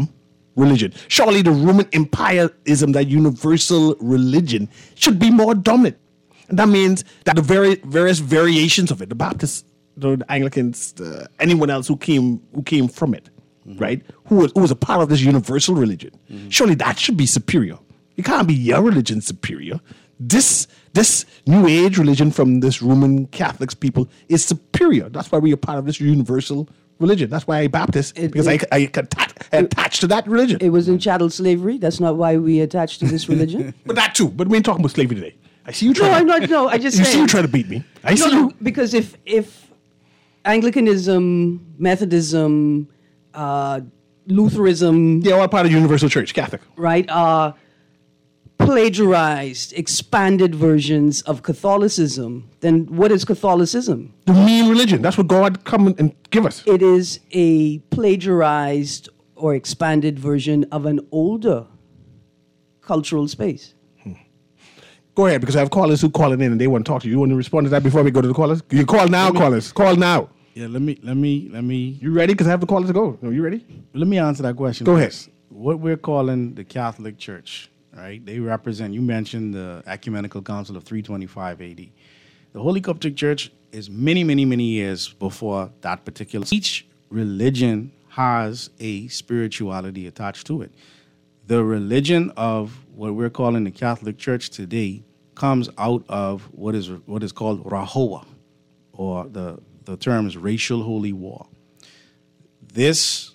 religion. Surely the Roman Empireism, that universal religion, should be more dominant. And that means that the very various variations of it, the Baptists, the Anglicans, the, anyone else who came who came from it, mm-hmm. right, who was, who was a part of this universal religion, mm-hmm. surely that should be superior. It can't be your religion superior. This this New Age religion from this Roman Catholics people is superior. That's why we are part of this universal religion. That's why I Baptist, it, because it, I, I attach, attached to that religion. It was in chattel slavery. That's not why we attached to this religion. But that too. But we ain't talking about slavery today. I see you trying. No, to, I'm not. No, I just. You saying. see you trying to beat me. I no, see no, you. Because if if Anglicanism, Methodism, uh, Lutheranism, yeah, all part of Universal Church, Catholic, right, are plagiarized, expanded versions of Catholicism, then what is Catholicism? The mean religion. That's what God come and give us. It is a plagiarized or expanded version of an older cultural space. Go ahead, because I have callers who call in and they want to talk to you. You want to respond to that before we go to the callers? You call now, me, callers. Call now. Yeah, let me, let me, let me. You ready? Because I have the callers to go. No, you ready? Let me answer that question. Go ahead. What we're calling the Catholic Church, right? They represent, you mentioned the Ecumenical Council of three twenty-five A D. The Holy Coptic Church is many, many, many years before that particular. Each religion has a spirituality attached to it. The religion of what we're calling the Catholic Church today comes out of what is what is called Rahowa, or the, the term is racial holy war. This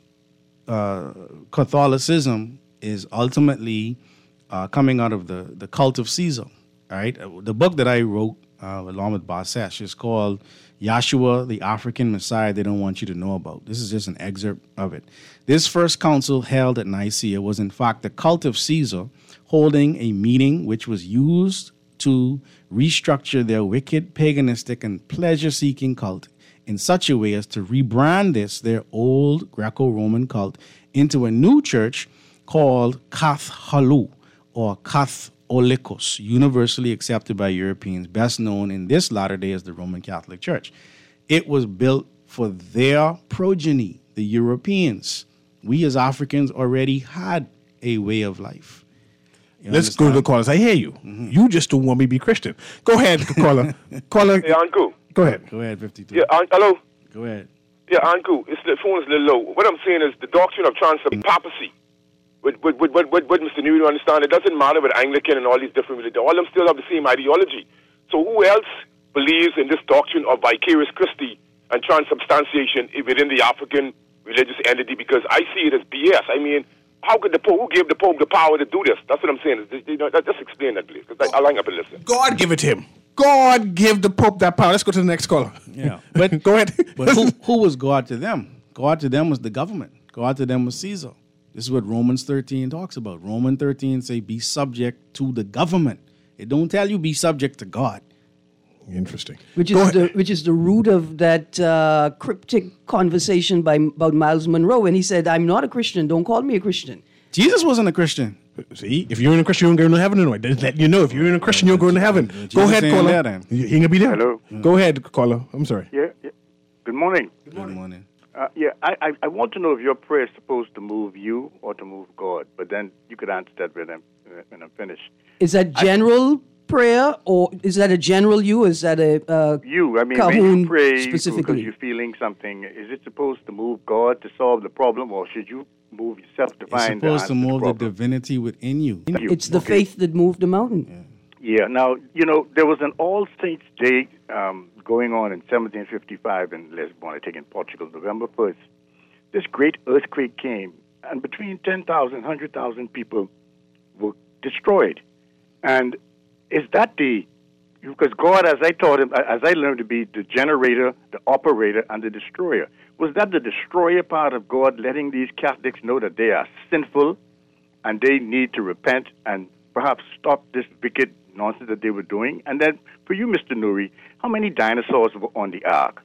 uh, Catholicism is ultimately uh, coming out of the, the cult of Caesar. All right, the book that I wrote uh, along with Basesh is called Yahshua, the African Messiah They Don't Want You to Know About. This is just an excerpt of it. This first council held at Nicaea was in fact the cult of Caesar holding a meeting which was used to restructure their wicked, paganistic, and pleasure-seeking cult in such a way as to rebrand this, their old Greco-Roman cult, into a new church called Cathhalu, or Catholicos, universally accepted by Europeans, best known in this latter day as the Roman Catholic Church. It was built for their progeny, the Europeans. We as Africans already had a way of life. You Let's understand? go to the callers. I hear you. Mm-hmm. You just don't want me to be Christian. Go ahead, caller. caller. Hey, Anku. Go ahead. Go ahead, fifty-two. Yeah, uh, hello? Go ahead. Yeah, Anku. It's the phone is a little low. What I'm saying is the doctrine of transfer papacy. What, what, what, what, what Mister Newey don't understand, it doesn't matter with Anglican and all these different religions. All of them still have the same ideology. So who else believes in this doctrine of vicarious Christi and transubstantiation within the African religious entity? Because I see it as B S. I mean, how could the Pope, who gave the Pope the power to do this? That's what I'm saying. You know, just explain that, please, because I, I like up and listen. God give it to him. God give the Pope that power. Let's go to the next caller. Yeah. But go ahead. But who, who was God to them? God to them was the government. God to them was Caesar. This is what Romans thirteen talks about. Romans thirteen say, be subject to the government. It don't tell you be subject to God. Interesting. Which is the which is the root of that uh, cryptic conversation by about Miles Monroe when he said, "I'm not a Christian. Don't call me a Christian." Jesus wasn't a Christian. See, if you're in a Christian, you're going to heaven anyway. Does that you know? If you're in a Christian, you're going to heaven. Jesus Go ahead, ain't caller. there then. He ain't gonna be there. Hello. Go ahead, caller. I'm sorry. Yeah. yeah. Good morning. Good morning. Good morning. Uh, yeah, I, I I want to know if your prayer is supposed to move you or to move God. But then you could answer that when I'm when I'm finished. Is that general prayer, or is that a general you? Or is that a uh, You, I mean, when Cahoon you pray because specifically? you're feeling something, is it supposed to move God to solve the problem, or should you move yourself to It's find the supposed answer to move the the problem? divinity within you. You. It's the Okay. faith that moved the mountain. Yeah. Now, you know, there was an All Saints Day um, going on in seventeen fifty-five in Lisbon, I think in Portugal, November first. This great earthquake came, and between ten thousand, one hundred thousand people were destroyed. And is that the, because God, as I taught him, as I learned to be the generator, the operator, and the destroyer, was that the destroyer part of God letting these Catholics know that they are sinful and they need to repent and perhaps stop this wicked nonsense that they were doing? And then for you, Mister Nuri, how many dinosaurs were on the ark?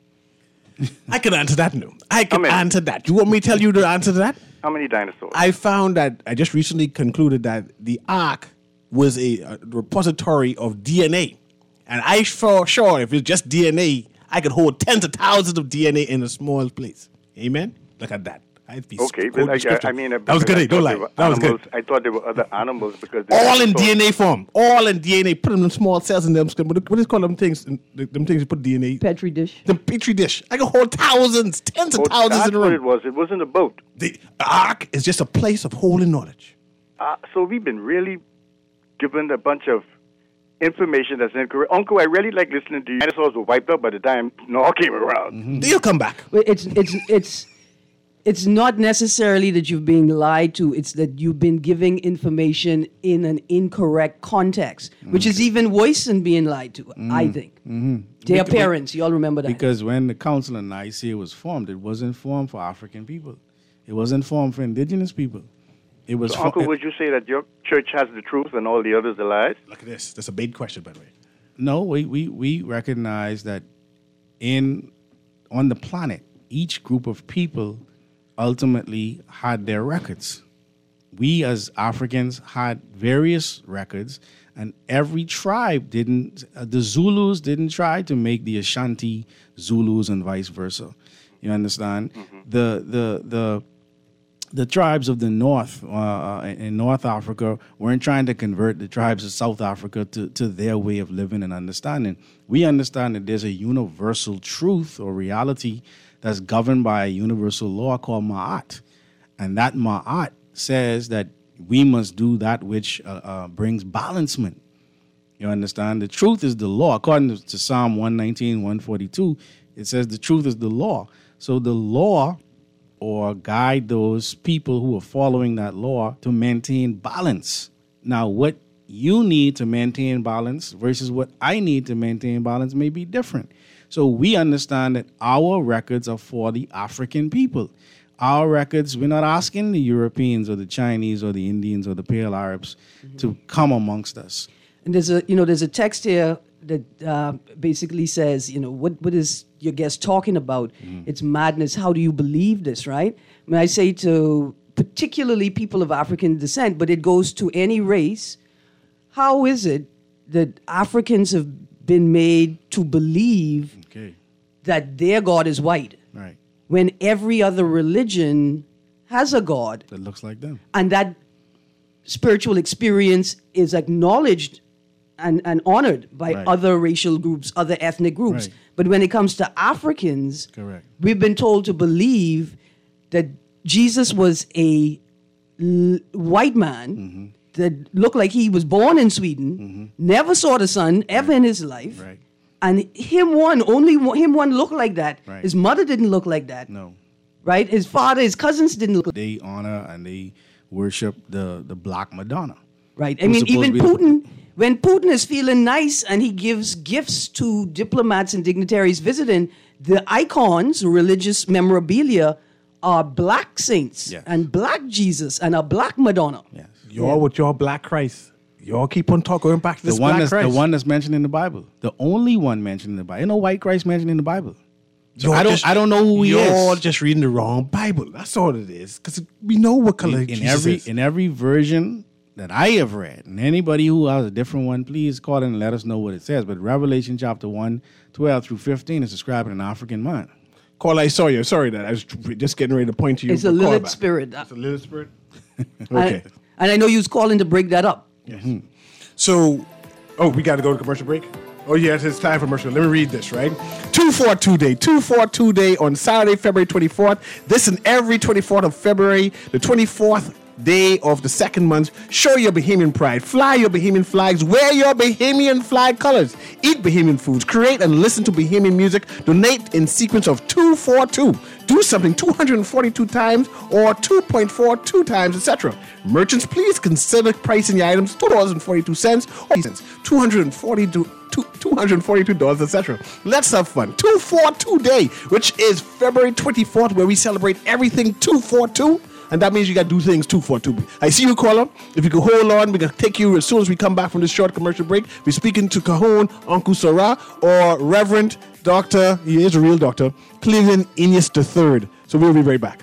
I can answer that. No, I can How many? answer that. You want me to tell you the answer to that? How many dinosaurs? I found that I just recently concluded that the Ark was a, a repository of D N A, and I for sure if it's just D N A, I could hold tens of thousands of D N A in a small place. Amen. Look at that. I'd be Okay, quoting but I, I, scripture. I mean, uh, that was because good. I eh? Don't thought lie. they were That was good. animals- I thought there were other animals because they All in so- D N A form. All in D N A. Put them in small cells in them. What do you call them things? Them things you put D N A. Petri dish. The petri dish. I can hold thousands, tens of Oh, thousands that's in a what room. it was. It wasn't a boat. The ark is just a place of holding knowledge. Uh, so we've been really given a bunch of information that's incorrect. Uncle, I really like listening to you. Dinosaurs were wiped out by the time Noah came around. Mm-hmm. They'll come back. Well, It's it's it's it's not necessarily that you're being lied to. It's that you've been giving information in an incorrect context, which is even worse than being lied to. I think. Their Bec- parents, you all remember that. Because when the Council of Nicaea was formed, it wasn't formed for African people. It wasn't formed for indigenous people. It was So, for, Uncle, would you say that your church has the truth and all the others are lies? Look at this. That's a big question, by the way. No, we, we, we recognize that in on the planet, each group of people ultimately had their records. We as Africans had various records, and every tribe didn't, uh, the Zulus didn't try to make the Ashanti Zulus and vice versa. You understand? The, the, the, the tribes of the North, uh, in North Africa, weren't trying to convert the tribes of South Africa to, to their way of living and understanding. We understand that there's a universal truth or reality that's governed by a universal law called Ma'at. And that Ma'at says that we must do that which uh, uh, brings balancement. You understand? The truth is the law. According to Psalm one nineteen, one forty-two, it says the truth is the law. So the law or guide those people who are following that law to maintain balance. Now, what you need to maintain balance versus what I need to maintain balance may be different. So we understand that our records are for the African people. Our records, we're not asking the Europeans or the Chinese or the Indians or the Pale Arabs mm-hmm. to come amongst us. And there's a, you know, there's a text here that uh, basically says, you know, what, what is your guest talking about? Mm-hmm. It's madness. How do you believe this, right? I mean, I say to particularly people of African descent, but it goes to any race. How is it that Africans have been made to believe okay. that their God is white? Right. When every other religion has a God. That looks like them. And that spiritual experience is acknowledged and, and honored by Right. other racial groups, other ethnic groups. Right. But when it comes to Africans, Correct. we've been told to believe that Jesus was a l- white man Mm-hmm. that looked like he was born in Sweden, Mm-hmm. never saw the sun ever in his life. Right. And him one, only one, him one looked like that. Right. His mother didn't look like that. No. Right? His father, his cousins didn't look like They honor and they worship the, the Black Madonna. Right. I Who's mean, even supposed to be the- Putin, when Putin is feeling nice and he gives gifts to diplomats and dignitaries visiting, the icons, religious memorabilia, are black saints Yes. and black Jesus and a black Madonna. Yes. Y'all with your black Christ. Y'all keep on talking, going back to this The one, black that's, the Christ. one that's mentioned in the Bible. The only one mentioned in the Bible. Ain't no white Christ mentioned in the Bible. So Y'all I don't just- I don't know who he Y'all is. just reading the wrong Bible. That's all it is. Because we know what color in Jesus every is. in every version that I have read, and anybody who has a different one, please call in and let us know what it says. But Revelation chapter one, twelve through fifteen is describing an African mind. Call I saw you. Sorry that I was just getting ready to point to you. It's a but call Lilith back. spirit. It's a Lilith spirit. And- Okay. And I know you was calling to break that up. So, oh, we got to go to commercial break? Oh, yes, it's time for commercial. Let me read this, right? two forty-two Day. two forty-two Day on Saturday, February twenty-fourth. This and every twenty-fourth of February, the twenty-fourth day of the second month. Show your Bahamian pride. Fly your Bahamian flags. Wear your Bahamian flag colors. Eat Bahamian foods. Create and listen to Bahamian music. Donate in sequence of two forty-two. Do something two hundred forty-two times or two point four two times, et cetera. Merchants, please consider pricing your items two dollars and forty-two cents or two hundred forty-two two hundred forty-two dollars, et cetera. Let's have fun. two forty-two Day, which is February twenty-fourth, where we celebrate everything two forty-two. And that means you got to do things two forty-two. I see you, caller. If you can hold on, we're going to take you as soon as we come back from this short commercial break. We're speaking to Cajon, Uncle Sarah, or Reverend Doctor, he is a real doctor, Cleveland Inius the third. So we'll be right back.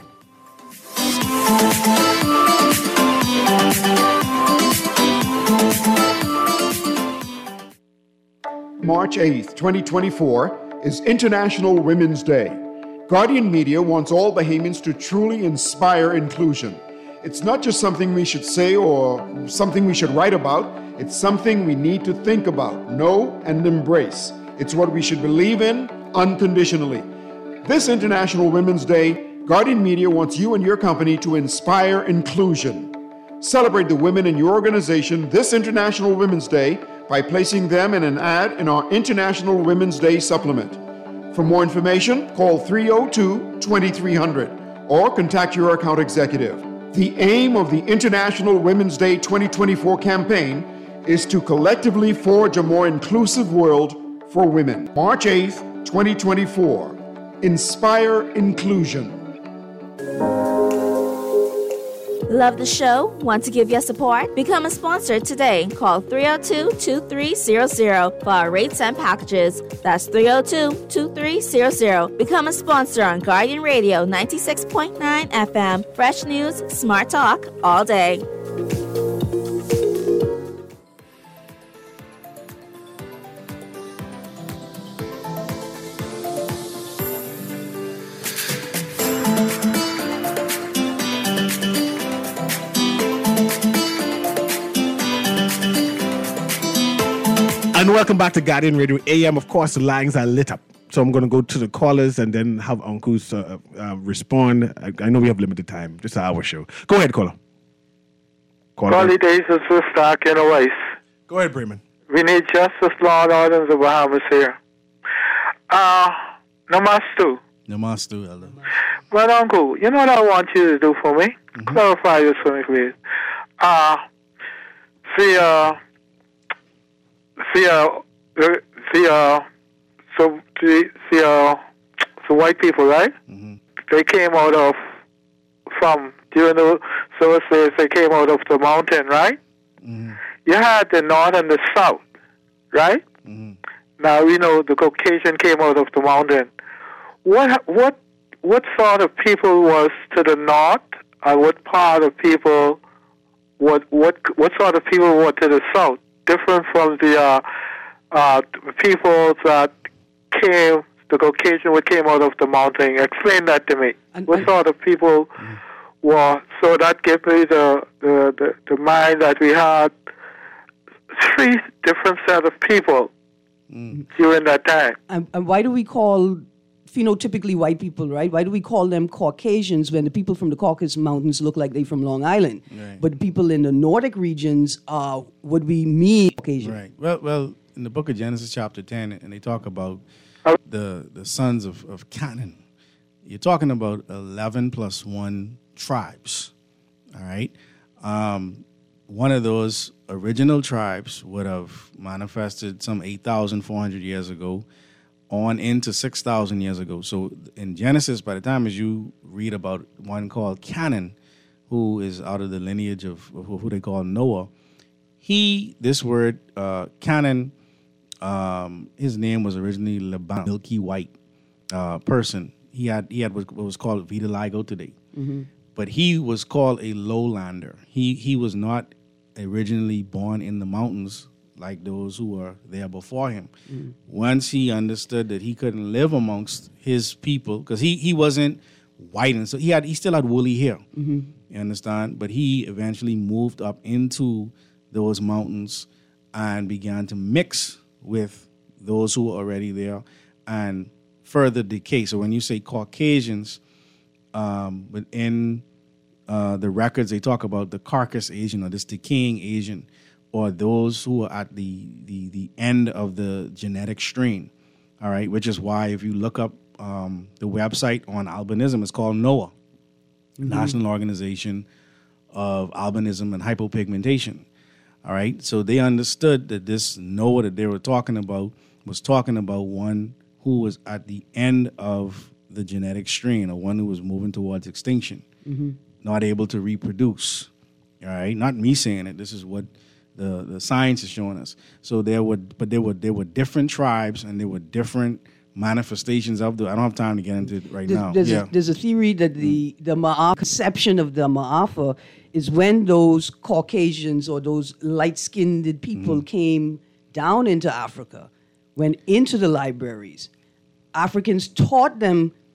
March eighth, twenty twenty-four is International Women's Day. Guardian Media wants all Bahamians to truly inspire inclusion. It's not just something we should say or something we should write about. It's something we need to think about, know, and embrace. It's what we should believe in unconditionally. This International Women's Day, Guardian Media wants you and your company to inspire inclusion. Celebrate the women in your organization this International Women's Day by placing them in an ad in our International Women's Day supplement. For more information, call three oh two, twenty-three hundred or contact your account executive. The aim of the International Women's Day twenty twenty-four campaign is to collectively forge a more inclusive world for women. March eighth, twenty twenty-four. Inspire inclusion. Love the show? Want to give your support? Become a sponsor today. Call three oh two, two three zero zero for our rates and packages. That's three oh two, two three zero zero. Become a sponsor on Guardian Radio ninety-six point nine F M. Fresh news, smart talk, all day. And welcome back to Guardian Radio A M. Of course, the lines are lit up. So I'm going to go to the callers and then have uncles uh, uh, respond. I, I know we have limited time. Just an hour show. Go ahead, caller. caller. Quality days is for stock in a waste. Go ahead, Bremen. We need justice, law, and order in the Bahamas here. Uh, namastu. Namastu, Elder. Well, Uncle, you know what I want you to do for me? Mm-hmm. Clarify this for me, please. Uh, see, uh, see, uh, see, uh, so, see, see, uh, so white people, right? Mm-hmm. They came out of, from, do you know, so it says they came out of the mountain, right? Mm-hmm. You had the north and the south, right? Mm-hmm. Now we know the Caucasian came out of the mountain. What, what, what sort of people was to the north, and what part of people, what, what, what sort of people were to the south? Different from the uh, uh, people that came, the Caucasian what came out of the mountain. Explain that to me. And, what and, sort of people mm-hmm. were, so that gave me the, the, the, the mind that we had three different set of people mm. during that time. And, and why do we call phenotypically white people, right? Why do we call them Caucasians when the people from the Caucasus Mountains look like they're from Long Island? Right. But the people in the Nordic regions are what we mean Caucasian. Right. Well, well, in the book of Genesis chapter ten, and they talk about the, the sons of, of Canaan, you're talking about eleven plus one tribes, all right? Um, one of those original tribes would have manifested some eight thousand four hundred years ago on into six thousand years ago. So in Genesis, by the time as you read about one called Canaan, who is out of the lineage of, of who they call Noah, he, this word, uh, Canaan, um, his name was originally Laban, milky white uh, person. He had he had what was called vitiligo today. Mm-hmm. But he was called a lowlander. He he was not originally born in the mountains like those who were there before him. Mm. Once he understood that he couldn't live amongst his people, because he, he wasn't white, and so he had he still had woolly hair, mm-hmm. you understand? But he eventually moved up into those mountains and began to mix with those who were already there and further decay. So when you say Caucasians, um, within uh, the records, they talk about the carcass Asian or this decaying Asian, or those who are at the, the, the end of the genetic strain, all right? Which is why if you look up um, the website on albinism, it's called NOAA, mm-hmm. National Organization of Albinism and Hypopigmentation, all right? So they understood that this NOAA that they were talking about was talking about one who was at the end of the genetic strain, or one who was moving towards extinction, mm-hmm. not able to reproduce, all right? Not me saying it, this is what The, the science is showing us. So there were, but there were there were different tribes and there were different manifestations of the. I don't have time to get into it right there's, now. There's, yeah. a, there's a theory that the the Ma'af conception of the Ma'afa is when those Caucasians or those light-skinned people mm-hmm. came down into Africa, went into the libraries. Africans taught them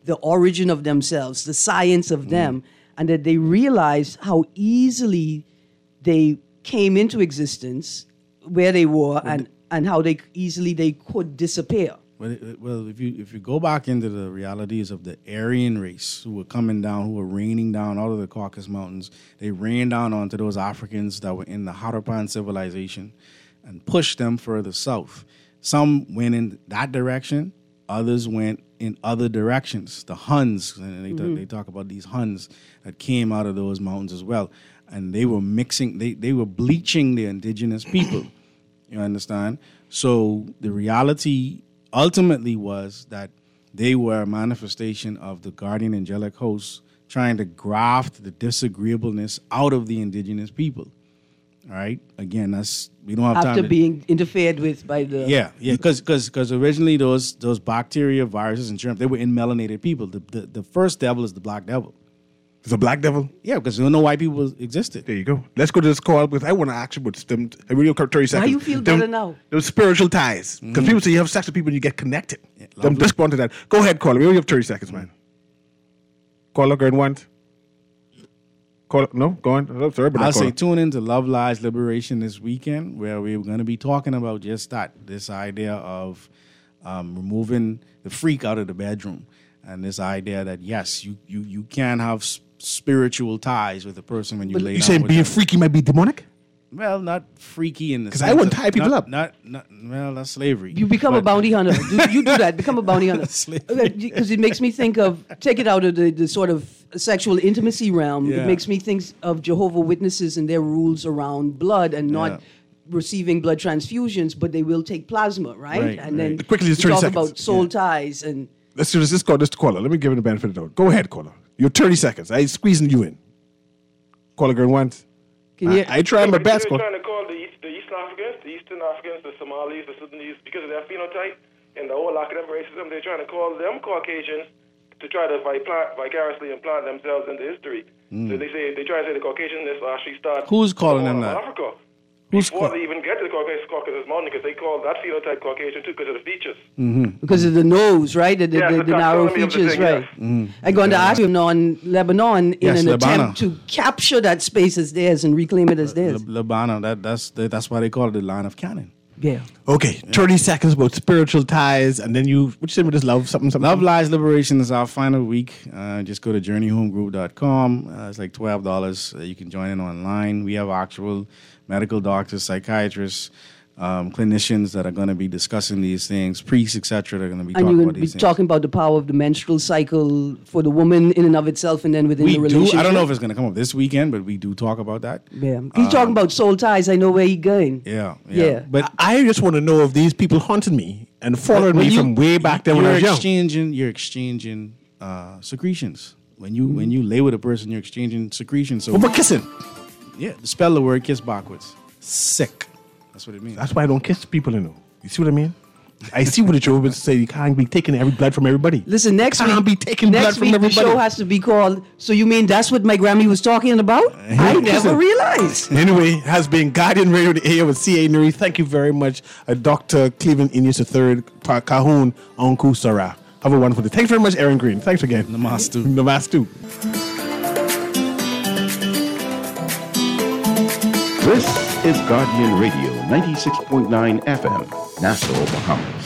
the origin of themselves, the science of Mm. them, and that they realized how easily they came into existence, where they were, and, and how they easily they could disappear. Well, it- well, if you if you go back into the realities of the Aryan race who were coming down, who were raining down out of the Caucasus Mountains, they rained down onto those Africans that were in the Harappan civilization and pushed them further south. Some went in that direction, others went in other directions. The Huns, and they, talk, they talk about these Huns that came out of those mountains as well, and they were mixing, they they were bleaching the indigenous people. You understand? So the reality ultimately was that they were a manifestation of the guardian angelic hosts trying to graft the disagreeableness out of the indigenous people. All right? Again, that's we don't have time After to, being interfered with by the yeah, yeah, because because originally those those bacteria, viruses, and germs, they were in melanated people. The, the the first devil is the black devil. It's a black devil? Yeah, because there were no white people existed. There you go. Let's go to this call because I want to ask you about them. I really got thirty seconds. you feel them, better now? Those spiritual ties. Because people say you have sex with people and you get connected. them, lovely. respond to that. Go ahead, caller. We only have thirty seconds, man. Caller, going once. Caller, no, go on. Oh, sorry about I'll that, caller. say tune in to Love Lies Liberation this weekend, where we're going to be talking about just that, this idea of um, removing the freak out of the bedroom, and this idea that, yes, you you, you can have s- spiritual ties with a person when you But lay you down saying with being them. freaky might be demonic? Well, not freaky in the 'Cause sense I wouldn't of- tie people not- up. Not, not, well, that's slavery. You become a But- bounty hunter. Do, you do that. Become a bounty hunter. Because it makes me think of, take it out of the, the sort of sexual intimacy realm. Yeah. It makes me think of Jehovah Witnesses and their rules around blood and not Yeah. receiving blood transfusions, but they will take plasma, right? Right, and then right. Quickly, it's we thirty talk seconds. about soul ties and Let's do this. Let's go this to caller. Let me give him the benefit of the doubt. Go ahead, caller. You're thirty seconds. I squeezing you in. Caller, going once. Can you- I, I try my best. They're Caller. trying to call the, East, the Eastern Africans, the Eastern Africans, the Somalis, the Sudanese, because of their phenotype and the whole academic racism, they're trying to call them Caucasians to try to vi- vicariously implant themselves into history. So they say they try to say the Caucasianness will actually start. Who's calling them from that? Africa. Who's Before call- they even get to the Caucasus, Caucasus Mountain, because they call that phenotype Caucasian too because of the features. because of the nose, right? The, the, Yeah, the, the the narrow taxonomy of the features, thing, right? yes. I'm going to ask him on Lebanon in Yes, an Lebanon. attempt to capture that space as theirs and reclaim it as theirs. Le- Lebanon, that, that's, that's why they call it the line of canon. Yeah. Okay, thirty seconds about spiritual ties, and then you, what you say with this love? Something, something. Love Lies Liberation is our final week. Uh, just go to journey home group dot com. Uh, it's like twelve dollars. Uh, you can join in online. We have actual medical doctors, psychiatrists, um, clinicians that are going to be discussing these things, priests, et cetera. They're going to be And talking you're going about to be these things. talking about the power of the menstrual cycle for the woman in and of itself and then within we the do. relationship. I don't know if it's going to come up this weekend, but we do talk about that. Yeah. He's talking about soul ties. I know where he's going. Yeah, yeah. Yeah. But I just want to know if these people haunted me and followed When me you- from way back then when you're I was young. exchanging, you're exchanging uh, secretions. When you Mm-hmm. when you lay with a person, you're exchanging secretions. So What about kissing? yeah, spell the word kiss backwards. Sick. That's what it means. That's why I don't kiss people, you know. You see what I mean? I see what the Jehovah's say. You can't be taking every blood from everybody. Listen, next Can't week, be taking blood next from week the everybody. show has to be called, so you mean that's what my Grammy was talking about? I never Listen. realized. Anyway, has been Guardian Radio the A with C A Nuri. Thank you very much, uh, Doctor Cleveland Ineas the third, Pa- Cahoon Onku Sarah. Have a wonderful day. Thanks very much, Aaron Green. Thanks again. Namastu. Namastu. This is Guardian Radio ninety-six point nine F M, Nassau, Bahamas.